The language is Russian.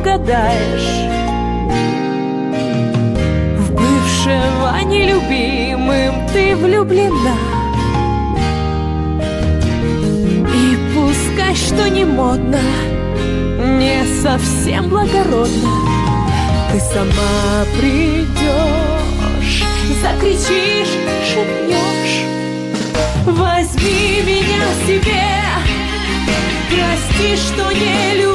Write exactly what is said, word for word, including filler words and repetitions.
угадаешь. В бывшего нелюбимым ты влюблена. И пускай что не модно, не совсем благородно, ты сама придешь, закричишь, шепнешь: возьми меня себе, прости, что не люблю.